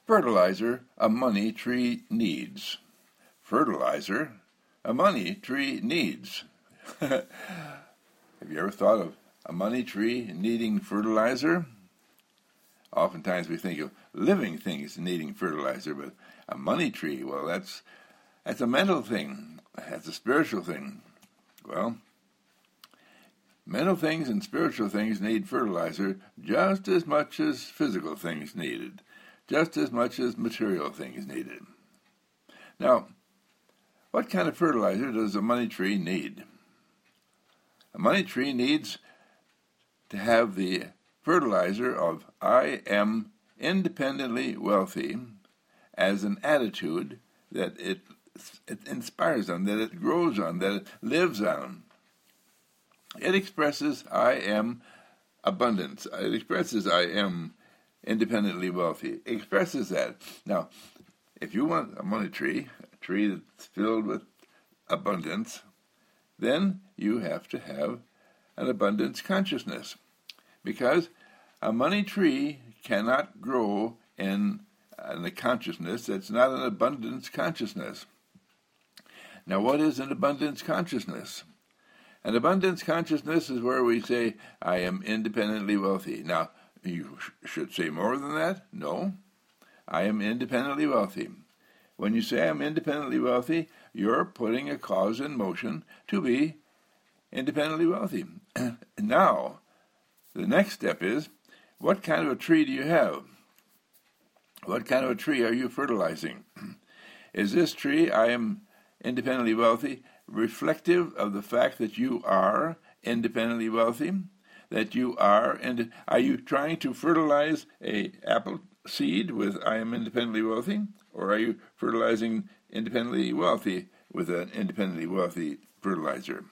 Fertilizer a money tree needs. Fertilizer a money tree needs. Have you ever thought of a money tree needing fertilizer? Oftentimes we think of living things needing fertilizer, but a money tree, well, that's a mental thing. That's a spiritual thing. Well, mental things and spiritual things need fertilizer just as much as physical things needed, just as much as material things needed. Now, what kind of fertilizer does a money tree need? A money tree needs to have the fertilizer of I am independently wealthy as an attitude that it inspires on, that it grows on, that it lives on. It expresses I am abundance. It expresses I am independently wealthy. It expresses that. Now, if you want a money tree, a tree that's filled with abundance, then you have to have an abundance consciousness. Because a money tree cannot grow in a consciousness that's not an abundance consciousness. Now, what is an abundance consciousness? An abundance consciousness is where we say, I am independently wealthy. Now, you should say more than that? No. I am independently wealthy. When you say I'm independently wealthy, you're putting a cause in motion to be independently wealthy. Now, the next step is, what kind of a tree do you have? What kind of a tree are you fertilizing? Is this tree, I am independently wealthy, reflective of the fact that you are independently wealthy? That you are, and are you trying to fertilize a apple seed with I am independently wealthy? Or are you fertilizing independently wealthy with an independently wealthy fertilizer?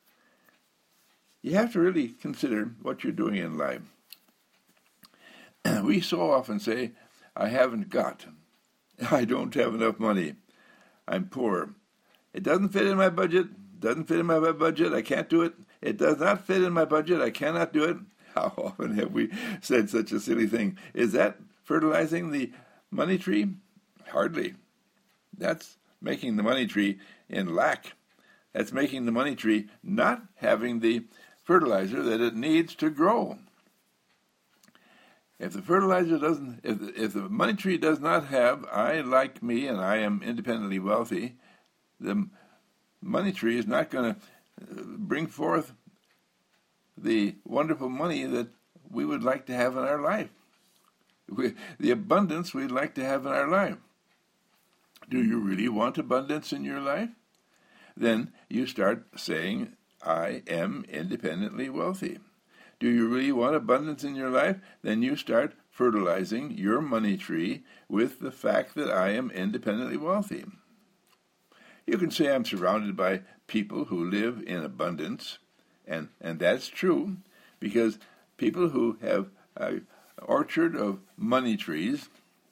You have to really consider what you're doing in life. We so often say, I haven't got. I don't have enough money. I'm poor. It doesn't fit in my budget. I can't do it. It does not fit in my budget. I cannot do it. How often have we said such a silly thing? Is that fertilizing the money tree? Hardly. That's making the money tree in lack. That's making the money tree not having the fertilizer that it needs to grow. If the fertilizer doesn't, if the money tree does not have I like me and I am independently wealthy, the money tree is not going to bring forth the wonderful money that we would like to have in our life, the abundance we'd like to have in our life. Do you really want abundance in your life? Then you start saying, I am independently wealthy. Do you really want abundance in your life? Then you start fertilizing your money tree with the fact that I am independently wealthy. You can say I'm surrounded by people who live in abundance, and that's true, because people who have an orchard of money trees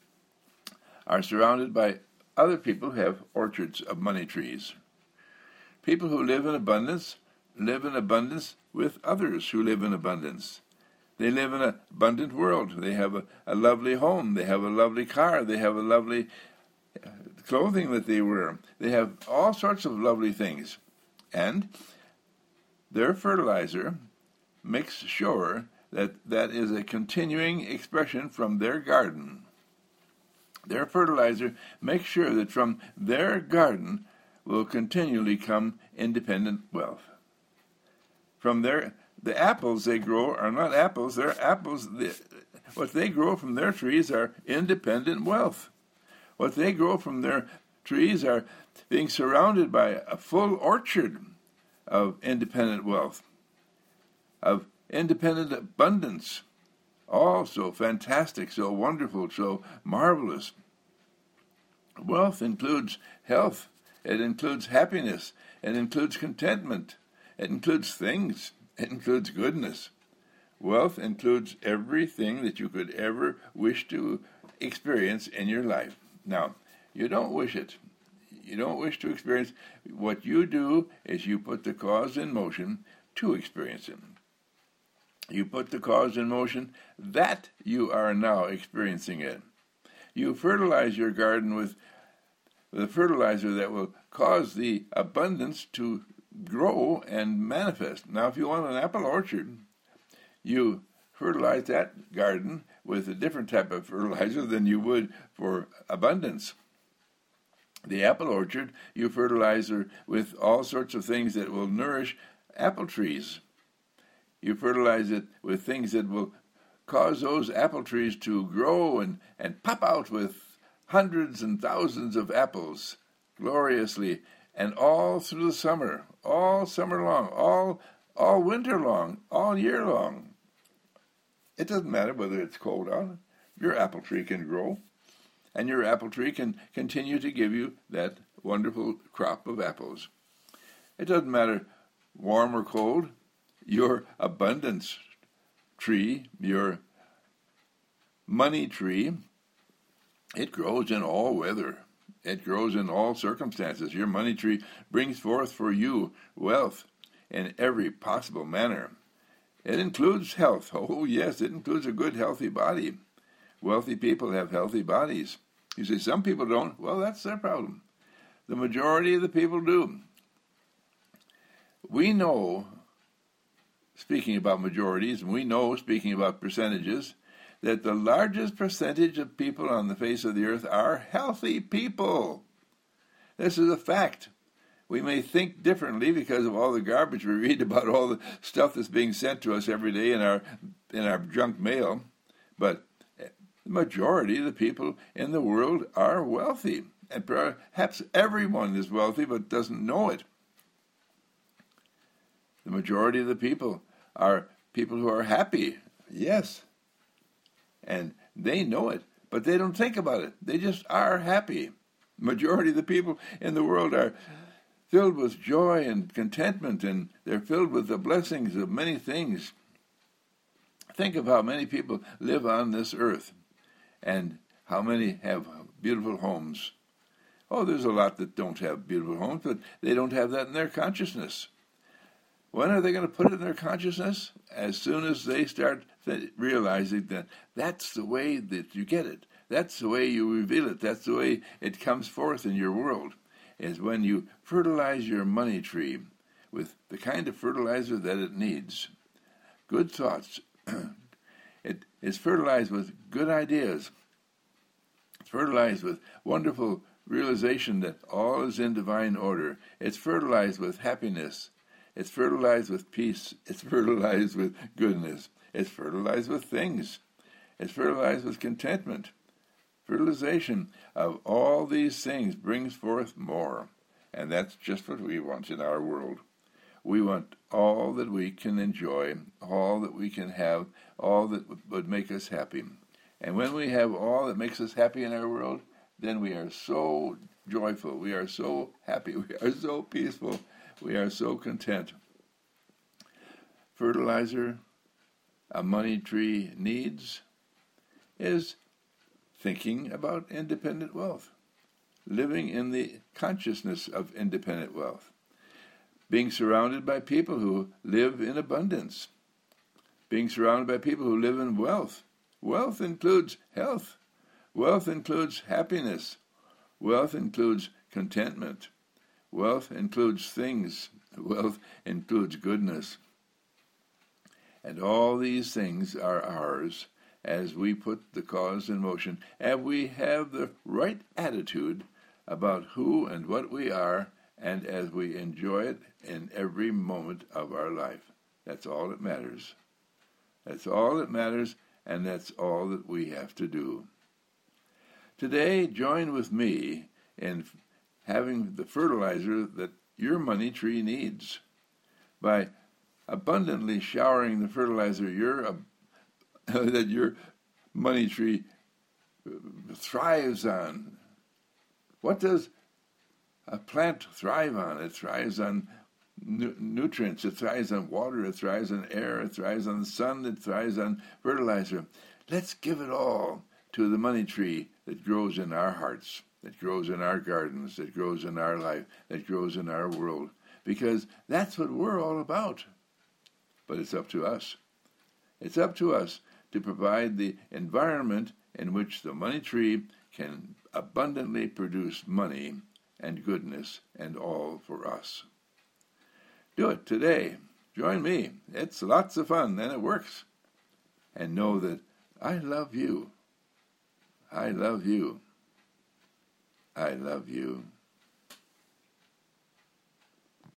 are surrounded by other people who have orchards of money trees. People who live in abundance with others who live in abundance. They live in an abundant world. They have a lovely home. They have a lovely car. They have a lovely clothing that they wear. They have all sorts of lovely things. And their fertilizer makes sure that that is a continuing expression from their garden. Their fertilizer makes sure that from their garden will continually come independent wealth. From the apples they grow are not apples, they're apples. What they grow from their trees are independent wealth. What they grow from their trees are being surrounded by a full orchard of independent wealth, of independent abundance. All so fantastic, so wonderful, so marvelous. Wealth includes health. It includes happiness. It includes contentment. It includes things. It includes goodness. Wealth includes everything that you could ever wish to experience in your life. Now, you don't wish it. You don't wish to experience. What you do is you put the cause in motion to experience it. You put the cause in motion that you are now experiencing it. You fertilize your garden with the fertilizer that will cause the abundance to grow and manifest. Now, if you want an apple orchard, you fertilize that garden with a different type of fertilizer than you would for abundance. The apple orchard, you fertilize with all sorts of things that will nourish apple trees. You fertilize it with things that will cause those apple trees to grow and pop out with hundreds and thousands of apples gloriously, and all through the summer, all summer long, all winter long, all year long. It doesn't matter whether it's cold out. Your apple tree can grow, and your apple tree can continue to give you that wonderful crop of apples. It doesn't matter warm or cold. Your abundance tree, your money tree, it grows in all weather. It grows in all circumstances. Your money tree brings forth for you wealth in every possible manner. It includes health. Oh, yes, it includes a good, healthy body. Wealthy people have healthy bodies. You say some people don't. Well, that's their problem. The majority of the people do. We know, speaking about majorities, and we know, speaking about percentages, that the largest percentage of people on the face of the earth are healthy people. This is a fact. We may think differently because of all the garbage we read about all the stuff that's being sent to us every day in our junk mail, but the majority of the people in the world are wealthy, and perhaps everyone is wealthy but doesn't know it. The majority of the people are people who are happy, yes, and they know it, but they don't think about it. They just are happy. The majority of the people in the world are filled with joy and contentment, and they're filled with the blessings of many things. Think of how many people live on this earth, and how many have beautiful homes. Oh, there's a lot that don't have beautiful homes, but they don't have that in their consciousness. When are they going to put it in their consciousness? As soon as they start realizing that that's the way that you get it. That's the way you reveal it. That's the way it comes forth in your world, is when you fertilize your money tree with the kind of fertilizer that it needs. Good thoughts. It is fertilized with good ideas. It's fertilized with wonderful realization that all is in divine order. It's fertilized with happiness. It's fertilized with peace. It's fertilized with goodness. It's fertilized with things. It's fertilized with contentment. Fertilization of all these things brings forth more. And that's just what we want in our world. We want all that we can enjoy, all that we can have, all that would make us happy. And when we have all that makes us happy in our world, then we are so joyful, we are so happy, we are so peaceful, we are so content. Fertilizer a money tree needs is thinking about independent wealth, living in the consciousness of independent wealth, being surrounded by people who live in abundance, being surrounded by people who live in wealth. Wealth includes health. Wealth includes happiness. Wealth includes contentment. Wealth includes things. Wealth includes goodness. And all these things are ours as we put the cause in motion, and we have the right attitude about who and what we are, and as we enjoy it in every moment of our life. That's all that matters. That's all that matters, and that's all that we have to do. Today, join with me in having the fertilizer that your money tree needs by abundantly showering the fertilizer that your money tree thrives on. What does a plant thrive on? It thrives on nutrients. It thrives on water. It thrives on air. It thrives on the sun. It thrives on fertilizer. Let's give it all to the money tree that grows in our hearts, that grows in our gardens, that grows in our life, that grows in our world, because that's what we're all about. But it's up to us. It's up to us to provide the environment in which the money tree can abundantly produce money and goodness and all for us. Do it today. Join me. It's lots of fun and it works. And know that I love you. I love you. I love you.